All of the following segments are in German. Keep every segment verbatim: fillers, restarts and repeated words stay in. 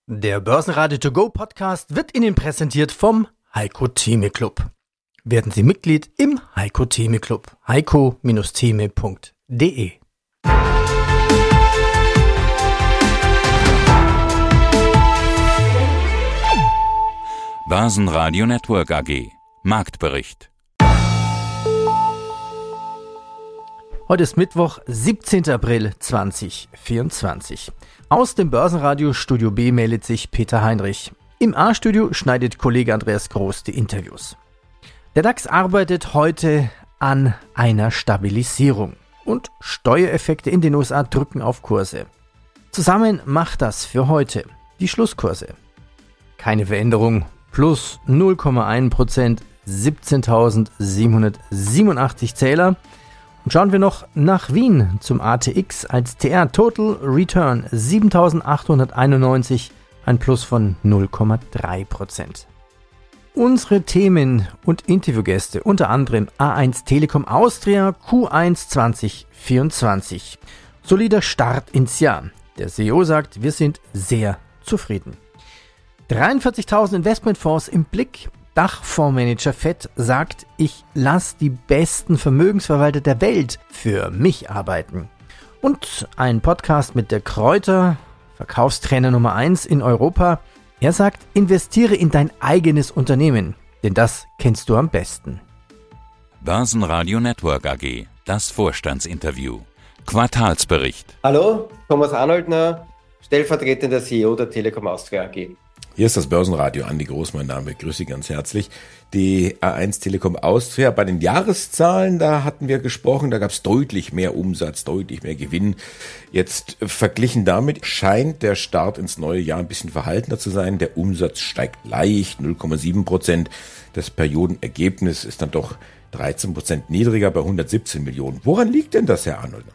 Der Börsenradio To Go Podcast wird Ihnen präsentiert vom Heiko Theme Club. Werden Sie Mitglied im Heiko Theme Club. heiko Theme punkt de. Börsenradio Network A G. Marktbericht. Heute ist Mittwoch, siebzehnter April zweitausendvierundzwanzig. Aus dem Börsenradio Studio B meldet sich Peter Heinrich. Im A-Studio schneidet Kollege Andreas Groß die Interviews. Der DAX arbeitet heute an einer Stabilisierung und Steuereffekte in den U S A drücken auf Kurse. Zusammen macht das für heute die Schlusskurse. Keine Veränderung, plus null Komma eins Prozent, siebzehntausendsiebenhundertsiebenundachtzig Zähler. Und schauen wir noch nach Wien zum A T X als T R Total Return siebentausendachthunderteinundneunzig, ein Plus von null Komma drei Prozent. Unsere Themen und Interviewgäste unter anderem A eins Telekom Austria Q eins zweitausendvierundzwanzig. Solider Start ins Jahr. Der C E O sagt, wir sind sehr zufrieden. dreiundvierzigtausend Investmentfonds im Blick. Dachfondsmanager Fett sagt, ich lasse die besten Vermögensverwalter der Welt für mich arbeiten. Und ein Podcast mit der Kräuter, Verkaufstrainer Nummer eins in Europa. Er sagt, investiere in dein eigenes Unternehmen, denn das kennst du am besten. Börsenradio Network A G. Das Vorstandsinterview. Quartalsbericht. Hallo, Thomas Arnoldner, stellvertretender C E O der Telekom Austria A G. Hier ist das Börsenradio, Andi Groß, mein Name, grüße Sie ganz herzlich. Die A eins Telekom Austria, bei den Jahreszahlen, da hatten wir gesprochen, da gab es deutlich mehr Umsatz, deutlich mehr Gewinn. Jetzt verglichen damit scheint der Start ins neue Jahr ein bisschen verhaltener zu sein. Der Umsatz steigt leicht, null Komma sieben Prozent. Das Periodenergebnis ist dann doch dreizehn Prozent niedriger bei hundertsiebzehn Millionen. Woran liegt denn das, Herr Arnold?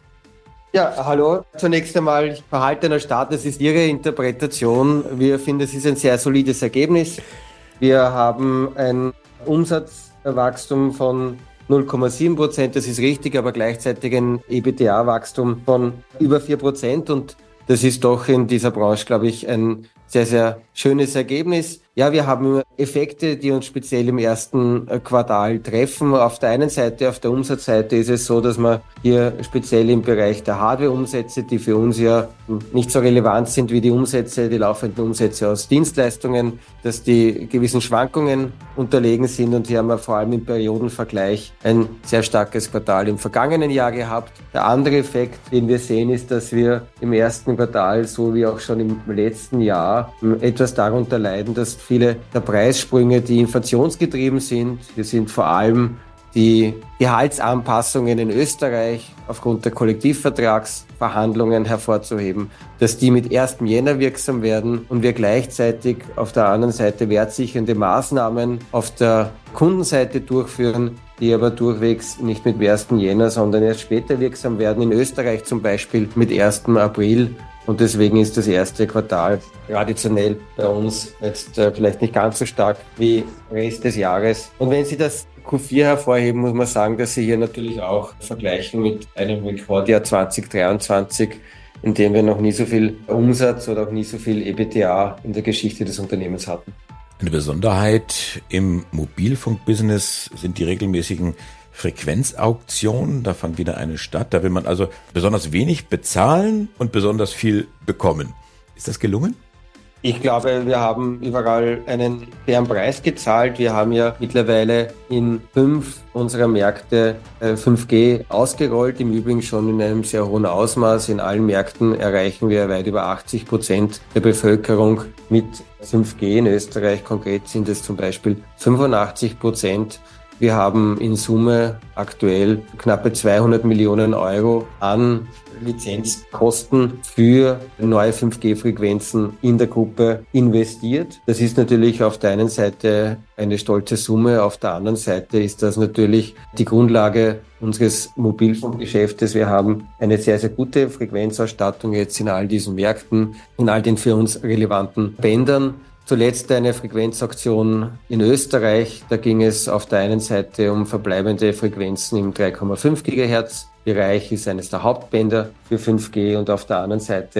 Ja, hallo. Zunächst einmal verhaltener Start, das ist Ihre Interpretation. Wir finden, es ist ein sehr solides Ergebnis. Wir haben ein Umsatzwachstum von null Komma sieben Prozent, das ist richtig, aber gleichzeitig ein EBITDA-Wachstum von über vier Prozent und das ist doch in dieser Branche, glaube ich, ein sehr, sehr schönes Ergebnis. Ja, wir haben Effekte, die uns speziell im ersten Quartal treffen. Auf der einen Seite, auf der Umsatzseite ist es so, dass man hier speziell im Bereich der Hardware-Umsätze, die für uns ja nicht so relevant sind wie die Umsätze, die laufenden Umsätze aus Dienstleistungen, dass die gewissen Schwankungen unterlegen sind und hier haben wir vor allem im Periodenvergleich ein sehr starkes Quartal im vergangenen Jahr gehabt. Der andere Effekt, den wir sehen, ist, dass wir im ersten Quartal, so wie auch schon im letzten Jahr, etwas darunter leiden, dass viele der Preissprünge, die inflationsgetrieben sind, wir sind vor allem die Gehaltsanpassungen in Österreich aufgrund der Kollektivvertragsverhandlungen hervorzuheben, dass die mit ersten Jänner wirksam werden und wir gleichzeitig auf der anderen Seite wertsichernde Maßnahmen auf der Kundenseite durchführen, die aber durchwegs nicht mit dem ersten Jänner, sondern erst später wirksam werden. In Österreich zum Beispiel mit ersten April. Und deswegen ist das erste Quartal traditionell bei uns jetzt äh, vielleicht nicht ganz so stark wie Rest des Jahres. Und wenn Sie das Q vier hervorheben, muss man sagen, dass Sie hier natürlich auch vergleichen mit einem Rekordjahr zwanzig dreiundzwanzig, in dem wir noch nie so viel Umsatz oder auch nie so viel EBITDA in der Geschichte des Unternehmens hatten. Eine Besonderheit im Mobilfunkbusiness sind die regelmäßigen Frequenzauktionen, da fand wieder eine statt. Da will man also besonders wenig bezahlen und besonders viel bekommen. Ist das gelungen? Ich glaube, wir haben überall einen fairen Preis gezahlt. Wir haben ja mittlerweile in fünf unserer Märkte fünf G ausgerollt, im Übrigen schon in einem sehr hohen Ausmaß. In allen Märkten erreichen wir weit über achtzig Prozent der Bevölkerung mit fünf G. In Österreich konkret sind es zum Beispiel fünfundachtzig Prozent. Wir haben in Summe aktuell knappe zweihundert Millionen Euro an Lizenzkosten für neue fünf G Frequenzen in der Gruppe investiert. Das ist natürlich auf der einen Seite eine stolze Summe, auf der anderen Seite ist das natürlich die Grundlage unseres Mobilfunkgeschäftes. Wir haben eine sehr, sehr gute Frequenzausstattung jetzt in all diesen Märkten, in all den für uns relevanten Bändern. Zuletzt eine Frequenzauktion in Österreich. Da ging es auf der einen Seite um verbleibende Frequenzen im drei Komma fünf Gigahertz Bereich, ist eines der Hauptbänder für fünf G, und auf der anderen Seite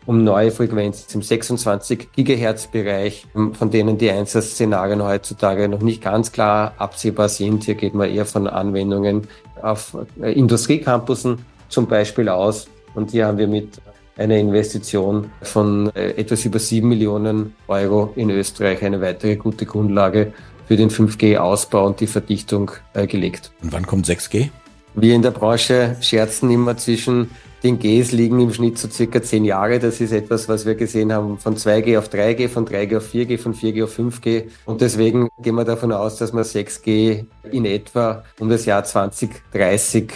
um neue Frequenzen im sechsundzwanzig Gigahertz Bereich, von denen die Einsatzszenarien heutzutage noch nicht ganz klar absehbar sind. Hier geht man eher von Anwendungen auf Industriecampussen zum Beispiel aus. Und hier haben wir mit einer Investition von etwas über sieben Millionen Euro in Österreich eine weitere gute Grundlage für den fünf G-Ausbau und die Verdichtung gelegt. Und wann kommt sechs G? Wir in der Branche scherzen immer, zwischen den Gs liegen im Schnitt so circa zehn Jahre. Das ist etwas, was wir gesehen haben, von zwei G auf drei G, von drei G auf vier G, von vier G auf fünf G. Und deswegen gehen wir davon aus, dass wir sechs G in etwa um das Jahr zwanzig dreißig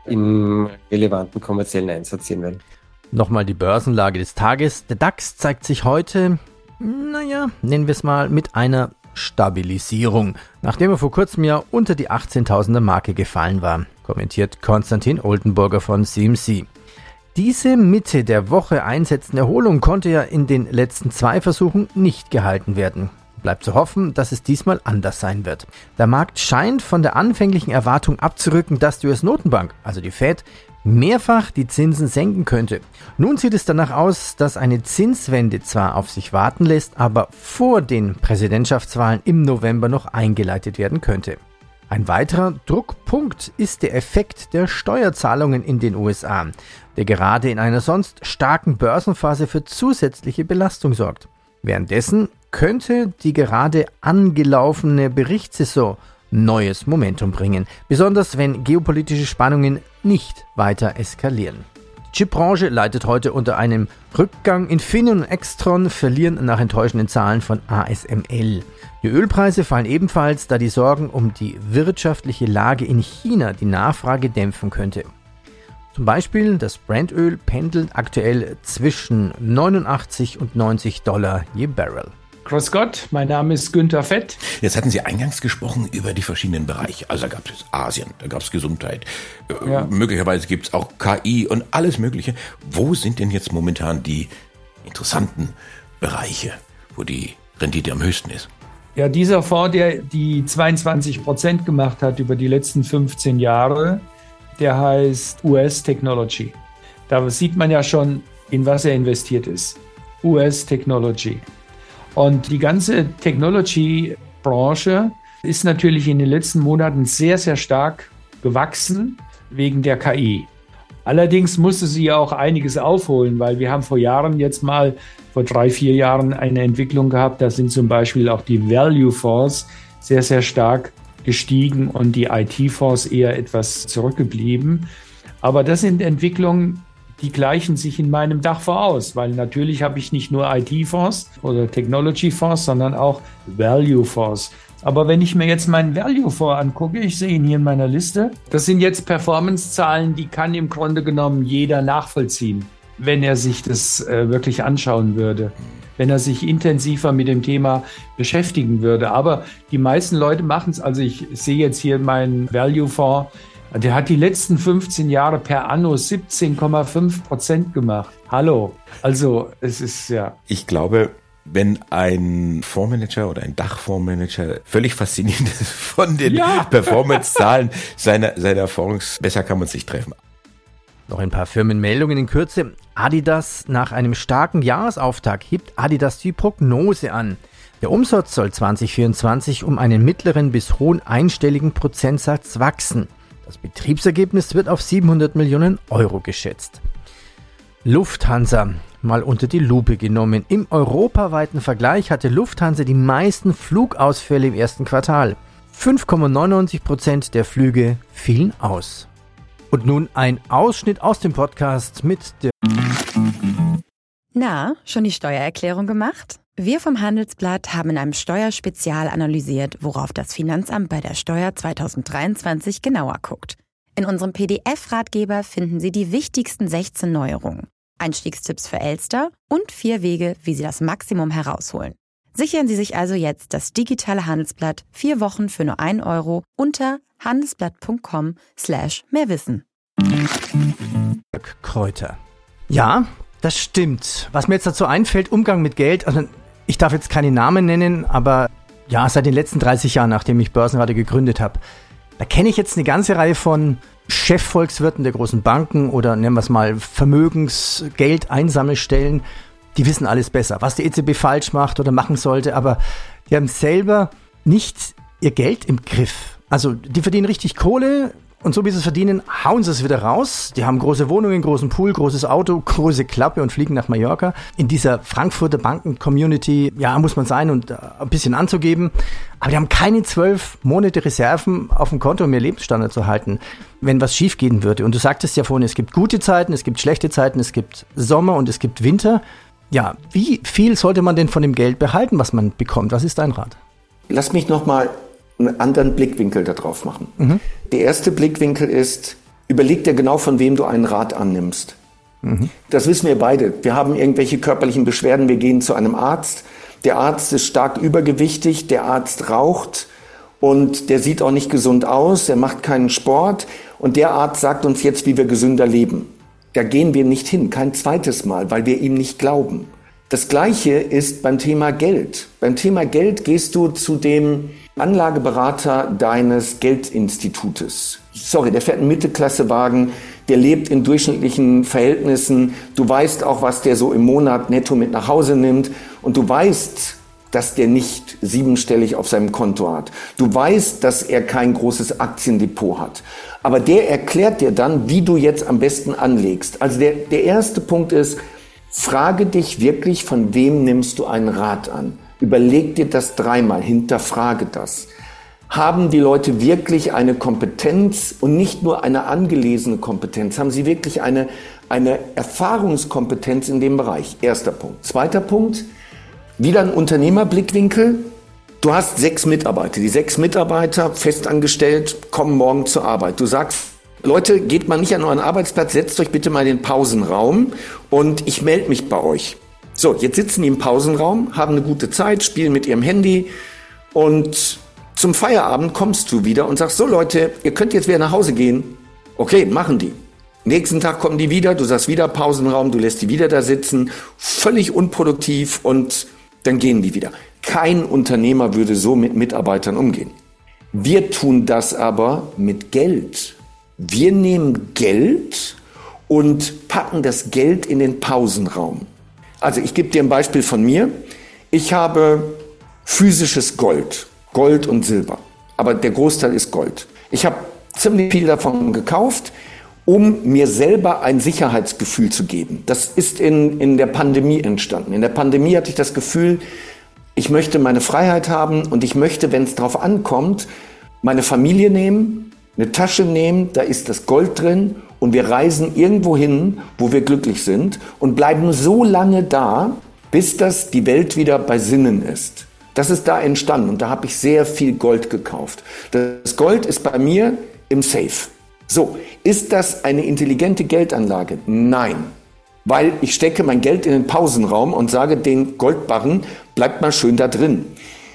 im relevanten kommerziellen Einsatz sehen werden. Nochmal die Börsenlage des Tages. Der DAX zeigt sich heute, naja, nennen wir es mal, mit einer Stabilisierung, nachdem er vor kurzem ja unter die achtzehntausender Marke gefallen war, kommentiert Konstantin Oldenburger von C M C. Diese Mitte der Woche einsetzende Erholung konnte ja in den letzten zwei Versuchen nicht gehalten werden. Bleibt zu hoffen, dass es diesmal anders sein wird. Der Markt scheint von der anfänglichen Erwartung abzurücken, dass die U S-Notenbank, also die Fed, mehrfach die Zinsen senken könnte. Nun sieht es danach aus, dass eine Zinswende zwar auf sich warten lässt, aber vor den Präsidentschaftswahlen im November noch eingeleitet werden könnte. Ein weiterer Druckpunkt ist der Effekt der Steuerzahlungen in den U S A, der gerade in einer sonst starken Börsenphase für zusätzliche Belastung sorgt. Währenddessen könnte die gerade angelaufene Berichtssaison neues Momentum bringen, besonders wenn geopolitische Spannungen nicht weiter eskalieren. Die Chipbranche leidet heute unter einem Rückgang. Infineon und Extron verlieren nach enttäuschenden Zahlen von A S M L. Die Ölpreise fallen ebenfalls, da die Sorgen um die wirtschaftliche Lage in China die Nachfrage dämpfen könnte. Zum Beispiel das Brent-Öl pendelt aktuell zwischen neunundachtzig und neunzig Dollar je Barrel. Grüß Gott, mein Name ist Günther Fett. Jetzt hatten Sie eingangs gesprochen über die verschiedenen Bereiche. Also da gab es Asien, da gab es Gesundheit, Ja. äh, möglicherweise gibt es auch K I und alles Mögliche. Wo sind denn jetzt momentan die interessanten Bereiche, wo die Rendite am höchsten ist? Ja, dieser Fonds, der die zweiundzwanzig Prozent gemacht hat über die letzten fünfzehn Jahre, der heißt U S Technology. Da sieht man ja schon, in was er investiert ist. U S Technology. Und die ganze Technology-Branche ist natürlich in den letzten Monaten sehr, sehr stark gewachsen wegen der K I. Allerdings musste sie ja auch einiges aufholen, weil wir haben vor Jahren jetzt mal, vor drei, vier Jahren eine Entwicklung gehabt, da sind zum Beispiel auch die Value-Fonds sehr, sehr stark gestiegen und die I T-Fonds eher etwas zurückgeblieben. Aber das sind Entwicklungen, die gleichen sich in meinem Dachfonds aus, weil natürlich habe ich nicht nur I T-Fonds oder Technology-Fonds, sondern auch Value-Fonds. Aber wenn ich mir jetzt meinen Value-Fonds angucke, ich sehe ihn hier in meiner Liste, das sind jetzt Performance-Zahlen, die kann im Grunde genommen jeder nachvollziehen, wenn er sich das äh, wirklich anschauen würde, wenn er sich intensiver mit dem Thema beschäftigen würde. Aber die meisten Leute machen es, also ich sehe jetzt hier meinen Value-Fonds, der hat die letzten fünfzehn Jahre per Anno siebzehn Komma fünf Prozent gemacht. Hallo. Also es ist ja... Ich glaube, wenn ein Fondsmanager oder ein Dachfondsmanager völlig fasziniert ist von den Ja. Performance-Zahlen seiner, seiner Fonds, besser kann man es nicht treffen. Noch ein paar Firmenmeldungen in Kürze. Adidas: Nach einem starken Jahresauftakt hebt Adidas die Prognose an. Der Umsatz soll zwanzig vierundzwanzig um einen mittleren bis hohen einstelligen Prozentsatz wachsen. Das Betriebsergebnis wird auf siebenhundert Millionen Euro geschätzt. Lufthansa mal unter die Lupe genommen. Im europaweiten Vergleich hatte Lufthansa die meisten Flugausfälle im ersten Quartal. fünf Komma neunundneunzig Prozent der Flüge fielen aus. Und nun ein Ausschnitt aus dem Podcast mit der... Na, schon die Steuererklärung gemacht? Wir vom Handelsblatt haben in einem Steuerspezial analysiert, worauf das Finanzamt bei der Steuer zwanzig dreiundzwanzig genauer guckt. In unserem P D F-Ratgeber finden Sie die wichtigsten sechzehn Neuerungen, Einstiegstipps für Elster und vier Wege, wie Sie das Maximum herausholen. Sichern Sie sich also jetzt das digitale Handelsblatt vier Wochen für nur ein Euro unter handelsblatt.com slash mehrwissen. Kräuter. Ja, das stimmt. Was mir jetzt dazu einfällt, Umgang mit Geld, also ich darf jetzt keine Namen nennen, aber ja, seit den letzten dreißig Jahren, nachdem ich Börsenradio gegründet habe, da kenne ich jetzt eine ganze Reihe von Chefvolkswirten der großen Banken oder nennen wir es mal Vermögensgeldeinsammelstellen, die wissen alles besser, was die E Z B falsch macht oder machen sollte, aber die haben selber nicht ihr Geld im Griff. Also die verdienen richtig Kohle und so wie sie es verdienen, hauen sie es wieder raus. Die haben große Wohnungen, großen Pool, großes Auto, große Klappe und fliegen nach Mallorca. In dieser Frankfurter Banken-Community, ja, muss man sein und ein bisschen anzugeben. Aber die haben keine zwölf Monate Reserven auf dem Konto, um ihr Lebensstandard zu halten, wenn was schief gehen würde. Und du sagtest ja vorhin, es gibt gute Zeiten, es gibt schlechte Zeiten, es gibt Sommer und es gibt Winter. Ja, wie viel sollte man denn von dem Geld behalten, was man bekommt? Was ist dein Rat? Lass mich nochmal einen anderen Blickwinkel da drauf machen. Mhm. Der erste Blickwinkel ist, überleg dir genau, von wem du einen Rat annimmst. Mhm. Das wissen wir beide. Wir haben irgendwelche körperlichen Beschwerden, wir gehen zu einem Arzt. Der Arzt ist stark übergewichtig, der Arzt raucht und der sieht auch nicht gesund aus, der macht keinen Sport und der Arzt sagt uns jetzt, wie wir gesünder leben. Da gehen wir nicht hin, kein zweites Mal, weil wir ihm nicht glauben. Das Gleiche ist beim Thema Geld. Beim Thema Geld gehst du zu dem Anlageberater deines Geldinstitutes. Sorry, der fährt einen Mittelklassewagen, der lebt in durchschnittlichen Verhältnissen. Du weißt auch, was der so im Monat netto mit nach Hause nimmt. Und du weißt, dass der nicht siebenstellig auf seinem Konto hat. Du weißt, dass er kein großes Aktiendepot hat. Aber der erklärt dir dann, wie du jetzt am besten anlegst. Also der, der erste Punkt ist, frage dich wirklich, von wem nimmst du einen Rat an? Überleg dir das dreimal, hinterfrage das. Haben die Leute wirklich eine Kompetenz und nicht nur eine angelesene Kompetenz? Haben sie wirklich eine, eine Erfahrungskompetenz in dem Bereich? Erster Punkt. Zweiter Punkt, wieder ein Unternehmerblickwinkel. Du hast sechs Mitarbeiter. Die sechs Mitarbeiter, festangestellt, kommen morgen zur Arbeit. Du sagst, Leute, geht mal nicht an euren Arbeitsplatz, setzt euch bitte mal in den Pausenraum und ich melde mich bei euch. So, jetzt sitzen die im Pausenraum, haben eine gute Zeit, spielen mit ihrem Handy und zum Feierabend kommst du wieder und sagst, so Leute, ihr könnt jetzt wieder nach Hause gehen. Okay, machen die. Nächsten Tag kommen die wieder, du sagst wieder Pausenraum, du lässt die wieder da sitzen, völlig unproduktiv und dann gehen die wieder. Kein Unternehmer würde so mit Mitarbeitern umgehen. Wir tun das aber mit Geld. Wir nehmen Geld und packen das Geld in den Pausenraum. Also ich gebe dir ein Beispiel von mir. Ich habe physisches Gold, Gold und Silber, aber der Großteil ist Gold. Ich habe ziemlich viel davon gekauft, um mir selber ein Sicherheitsgefühl zu geben. Das ist in, in der Pandemie entstanden. In der Pandemie hatte ich das Gefühl, ich möchte meine Freiheit haben und ich möchte, wenn es drauf ankommt, meine Familie nehmen, eine Tasche nehmen, da ist das Gold drin und wir reisen irgendwo hin, wo wir glücklich sind und bleiben so lange da, bis das die Welt wieder bei Sinnen ist. Das ist da entstanden und da habe ich sehr viel Gold gekauft. Das Gold ist bei mir im Safe. So, ist das eine intelligente Geldanlage? Nein, weil ich stecke mein Geld in den Pausenraum und sage, den Goldbarren bleibt mal schön da drin.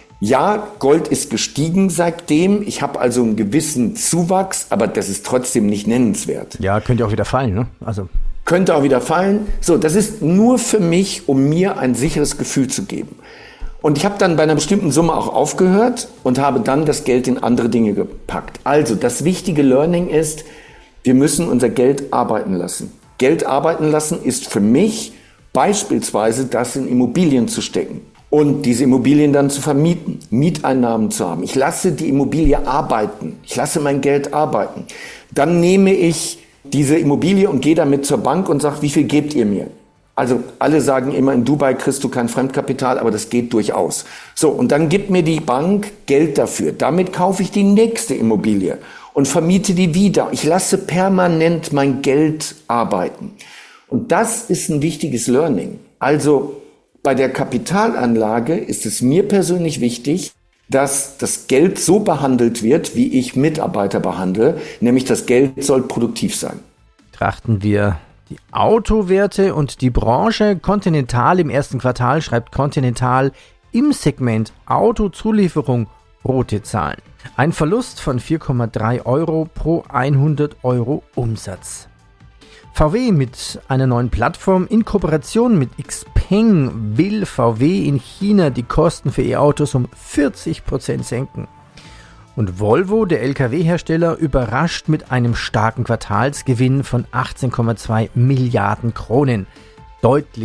Ja, Gold ist gestiegen seitdem. Ich habe also einen gewissen Zuwachs, aber das ist trotzdem nicht nennenswert. Ja, könnte auch wieder fallen, ne? Also könnte auch wieder fallen. So, das ist nur für mich, um mir ein sicheres Gefühl zu geben. Und ich habe dann bei einer bestimmten Summe auch aufgehört und habe dann das Geld in andere Dinge gepackt. Also, das wichtige Learning ist, wir müssen unser Geld arbeiten lassen. Geld arbeiten lassen ist für mich beispielsweise das in Immobilien zu stecken. Und diese Immobilien dann zu vermieten, Mieteinnahmen zu haben. Ich lasse die Immobilie arbeiten. Ich lasse mein Geld arbeiten. Dann nehme ich diese Immobilie und gehe damit zur Bank und sage, wie viel gebt ihr mir? Also alle sagen immer, in Dubai kriegst du kein Fremdkapital, aber das geht durchaus. So, und dann gibt mir die Bank Geld dafür. Damit kaufe ich die nächste Immobilie und vermiete die wieder. Ich lasse permanent mein Geld arbeiten. Und das ist ein wichtiges Learning. Also bei der Kapitalanlage ist es mir persönlich wichtig, dass das Geld so behandelt wird, wie ich Mitarbeiter behandle, nämlich das Geld soll produktiv sein. Betrachten wir die Autowerte und die Branche. Continental im ersten Quartal schreibt Continental im Segment Autozulieferung rote Zahlen. Ein Verlust von vier Komma drei Euro pro hundert Euro Umsatz. V W mit einer neuen Plattform in Kooperation mit Xpeng will V W in China die Kosten für E-Autos um vierzig Prozent senken. Und Volvo, der L K W-Hersteller, überrascht mit einem starken Quartalsgewinn von achtzehn Komma zwei Milliarden Kronen. Deutlich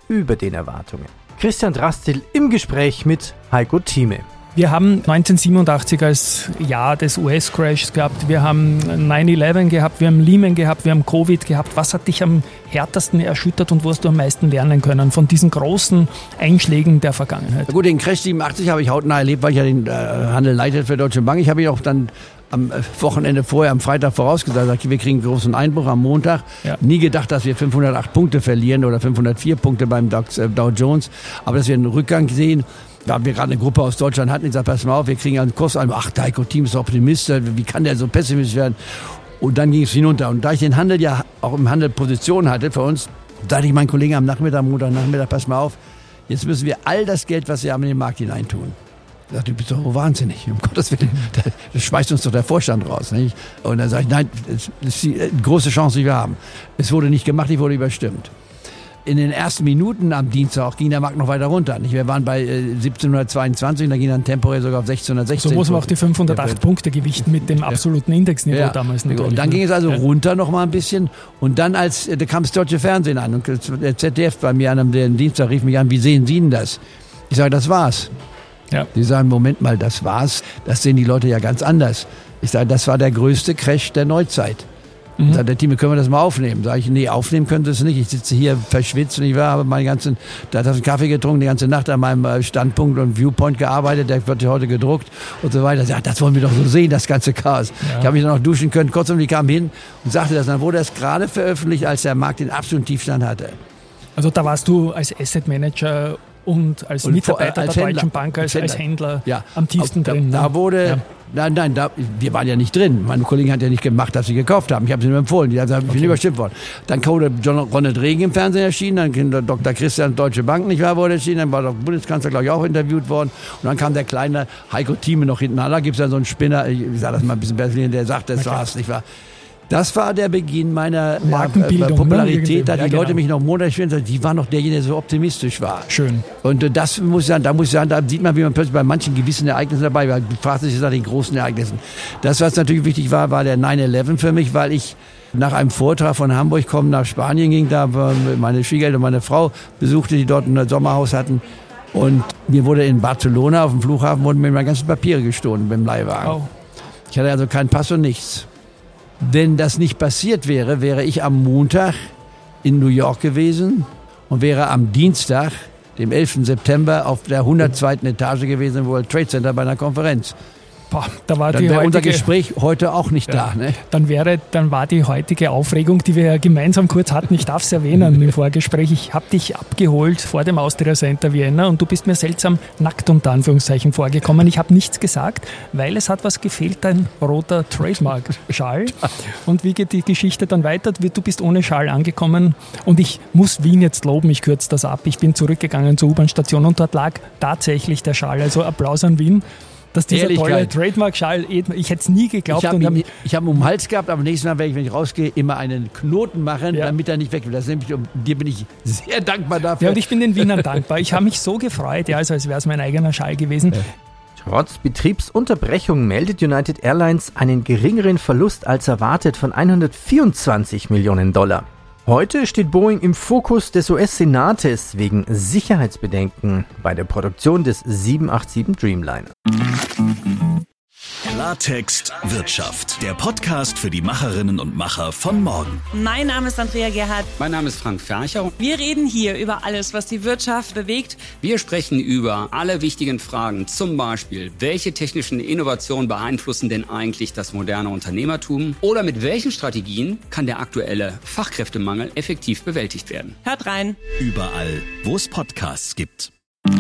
über den Erwartungen. Christian Drastil im Gespräch mit Heiko Thieme. Wir haben neunzehnhundertsiebenundachtzig als Jahr des U S-Crashs gehabt, wir haben neun elf gehabt, wir haben Lehman gehabt, wir haben Covid gehabt. Was hat dich am härtesten erschüttert und wo hast du am meisten lernen können von diesen großen Einschlägen der Vergangenheit? Gut, den Crash siebenundachtzig habe ich hautnah erlebt, weil ich ja den äh, Handel leite für Deutsche Bank. Ich habe ihn auch dann am Wochenende vorher, am Freitag vorausgesagt, wir kriegen einen großen Einbruch am Montag. Ja. Nie gedacht, dass wir fünfhundertacht Punkte verlieren oder fünfhundertvier Punkte beim Dow Jones, aber dass wir einen Rückgang sehen. Da wir gerade eine Gruppe aus Deutschland hatten, ich sage, pass mal auf, wir kriegen einen Kurs an, ach, der Heiko Thieme ist Optimist, wie kann der so pessimistisch werden? Und dann ging es hinunter. Und da ich den Handel ja auch im Handel Position hatte für uns, sagte ich meinen Kollegen am Nachmittag, Montag Nachmittag, pass mal auf, jetzt müssen wir all das Geld, was wir haben, in den Markt hineintun. Ich sagte, du bist doch wahnsinnig, um Gottes Willen, das schmeißt uns doch der Vorstand raus. Nicht? Und dann sage ich, nein, das ist die große Chance, die wir haben. Es wurde nicht gemacht, ich wurde überstimmt. In den ersten Minuten am Dienstag ging der Markt noch weiter runter. Wir waren bei siebzehnhundertzweiundzwanzig und da ging dann temporär sogar auf sechzehnhundertsechzehn. So muss man auch die fünfhundertacht Punkte gewichten mit dem absoluten Indexniveau ja. damals. Natürlich. Und dann ging es also ja. runter noch mal ein bisschen und dann als da kam das deutsche Fernsehen an und der Z D F bei mir an einem Dienstag rief mich an, wie sehen Sie denn das? Ich sage, das war's. Ja. Die sagen, Moment mal, das war's. Das sehen die Leute ja ganz anders. Ich sage, das war der größte Crash der Neuzeit. Mhm. Sagt der Team, können wir das mal aufnehmen? Sag ich, nee, aufnehmen können Sie es nicht. Ich sitze hier verschwitzt und ich war, habe meinen ganzen, da hat einen Kaffee getrunken, die ganze Nacht an meinem Standpunkt und Viewpoint gearbeitet, der wird heute gedruckt und so weiter. Ja, das wollen wir doch so sehen, das ganze Chaos. Ja. Ich habe mich dann noch duschen können. Kurzum, die kamen hin und sagte das. Dann wurde das gerade veröffentlicht, als der Markt den absoluten Tiefstand hatte. Also da warst du als Asset Manager und als und Mitarbeiter als der Händler, Deutschen Bank, als, als Händler ja. am tiefsten da, drin. Da wurde, ja. nein, nein, da, wir waren ja nicht drin. Meine Kollegen hat ja nicht gemacht, dass sie gekauft haben. Ich habe sie nur empfohlen. Die haben gesagt, ich bin okay. überstimmt worden. Dann wurde John Ronald Reagan im Fernsehen erschienen, dann kam der Doktor Christian Deutsche Bank, nicht wahr, wurde erschienen, dann war der Bundeskanzler, glaube ich, auch interviewt worden. Und dann kam der kleine Heiko Thieme noch hinten an. Da gibt es ja so einen Spinner, ich sage das mal ein bisschen besser, der sagt, das okay. war's, nicht wahr. Das war der Beginn meiner äh, Popularität, ne? da die ja, Leute genau. mich noch monatlich finden, die waren noch derjenige, der so optimistisch war. Schön. Und äh, das muss ich sagen, da muss ich sagen, da sieht man, wie man plötzlich bei manchen gewissen Ereignissen dabei war. Du fragst dich nach den großen Ereignissen. Das, was natürlich wichtig war, war der neun elf für mich, weil ich nach einem Vortrag von Hamburg kommen nach Spanien ging, da meine Schwiegereltern und meine Frau besuchte, die dort ein Sommerhaus hatten. Und mir wurde in Barcelona auf dem Flughafen wurden mir meine ganzen Papiere gestohlen beim Leihwagen. Oh. Ich hatte also keinen Pass und nichts. Wenn das nicht passiert wäre, wäre ich am Montag in New York gewesen und wäre am Dienstag, dem elften September, auf der hundertzweiten Etage gewesen im World Trade Center bei einer Konferenz. Boah, da war dann die wäre heutige, unser Gespräch heute auch nicht ja, da. Ne? Dann, wäre, dann war die heutige Aufregung, die wir ja gemeinsam kurz hatten, ich darf es erwähnen im Vorgespräch, ich habe dich abgeholt vor dem Austria Center Vienna und du bist mir seltsam nackt unter Anführungszeichen vorgekommen. Ich habe nichts gesagt, weil es hat was gefehlt, dein roter Trademark-Schal. Und wie geht die Geschichte dann weiter? Du bist ohne Schal angekommen und ich muss Wien jetzt loben, ich kürze das ab. Ich bin zurückgegangen zur U-Bahn-Station und dort lag tatsächlich der Schal. Also Applaus an Wien. Dass dieser tolle Trademark-Schal, ich hätte es nie geglaubt. Ich habe ihn, hab ihn um den Hals gehabt, aber nächstes Mal werde ich, wenn ich rausgehe, immer einen Knoten machen, ja. damit er nicht weg will. Das nämlich, um, dir bin ich sehr dankbar dafür. Ja, und ich bin den Wienern dankbar. Ich habe mich so gefreut, ja, also als wäre es mein eigener Schal gewesen. Ja. Trotz Betriebsunterbrechung meldet United Airlines einen geringeren Verlust als erwartet von hundertvierundzwanzig Millionen Dollar. Heute steht Boeing im Fokus des U S-Senates wegen Sicherheitsbedenken bei der Produktion des sieben acht sieben Dreamliner. Klartext Wirtschaft, der Podcast für die Macherinnen und Macher von morgen. Mein Name ist Andrea Gerhardt. Mein Name ist Frank Fercher. Wir reden hier über alles, was die Wirtschaft bewegt. Wir sprechen über alle wichtigen Fragen, zum Beispiel, welche technischen Innovationen beeinflussen denn eigentlich das moderne Unternehmertum? Oder mit welchen Strategien kann der aktuelle Fachkräftemangel effektiv bewältigt werden? Hört rein. Überall, wo es Podcasts gibt.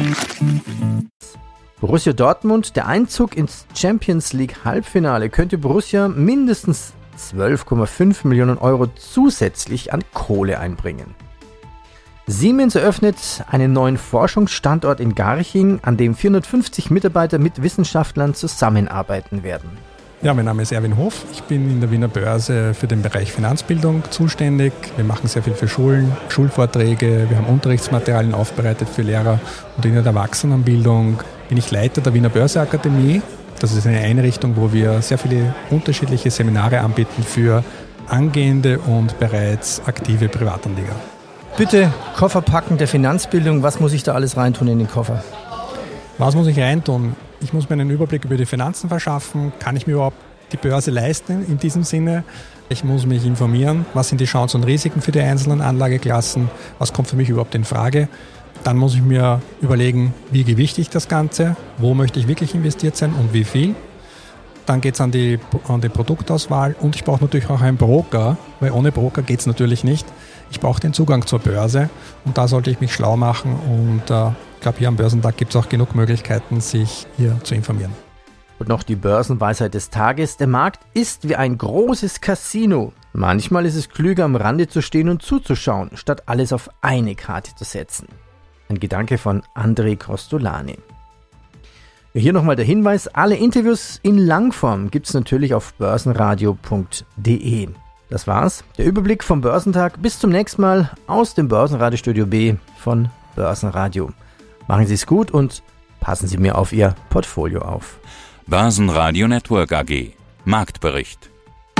Borussia Dortmund, der Einzug ins Champions League Halbfinale könnte Borussia mindestens zwölf Komma fünf Millionen Euro zusätzlich an Kohle einbringen. Siemens eröffnet einen neuen Forschungsstandort in Garching, an dem vierhundertfünfzig Mitarbeiter mit Wissenschaftlern zusammenarbeiten werden. Ja, mein Name ist Erwin Hoff. Ich bin in der Wiener Börse für den Bereich Finanzbildung zuständig. Wir machen sehr viel für Schulen, Schulvorträge, wir haben Unterrichtsmaterialien aufbereitet für Lehrer und in der Erwachsenenbildung bin ich Leiter der Wiener Börseakademie. Das ist eine Einrichtung, wo wir sehr viele unterschiedliche Seminare anbieten für angehende und bereits aktive Privatanleger. bitte Koffer packen der Finanzbildung. Was muss ich da alles reintun in den Koffer? Was muss ich reintun? Ich muss mir einen Überblick über die Finanzen verschaffen. Kann ich mir überhaupt die Börse leisten in diesem Sinne? Ich muss mich informieren, was sind die Chancen und Risiken für die einzelnen Anlageklassen, was kommt für mich überhaupt in Frage. Dann muss ich mir überlegen, wie gewichte ich das Ganze, wo möchte ich wirklich investiert sein und wie viel. Dann geht es an die, an die Produktauswahl und ich brauche natürlich auch einen Broker, weil ohne Broker geht es natürlich nicht. Ich brauche den Zugang zur Börse und da sollte ich mich schlau machen und äh, ich glaube, hier am Börsentag gibt es auch genug Möglichkeiten, sich hier zu informieren. Und noch die Börsenweisheit des Tages. Der Markt ist wie ein großes Casino. Manchmal ist es klüger, am Rande zu stehen und zuzuschauen, statt alles auf eine Karte zu setzen. Ein Gedanke von André Costolani. Hier nochmal der Hinweis, alle Interviews in Langform gibt es natürlich auf börsenradio punkt de. Das war's, der Überblick vom Börsentag. Bis zum nächsten Mal aus dem Börsenradiostudio B von Börsenradio. Machen Sie es gut und passen Sie mir auf Ihr Portfolio auf. Börsenradio Network A G. Marktbericht.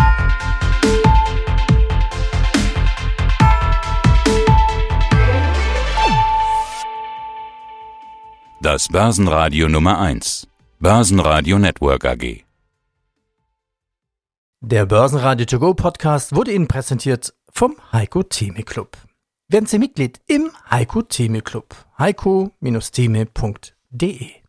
Das Börsenradio Nummer eins. Börsenradio Network A G. Der Börsenradio To Go Podcast wurde Ihnen präsentiert vom Heiko Theme Club. Werden Sie Mitglied im Heiko Theme Club. heiko Bindestrich theme punkt de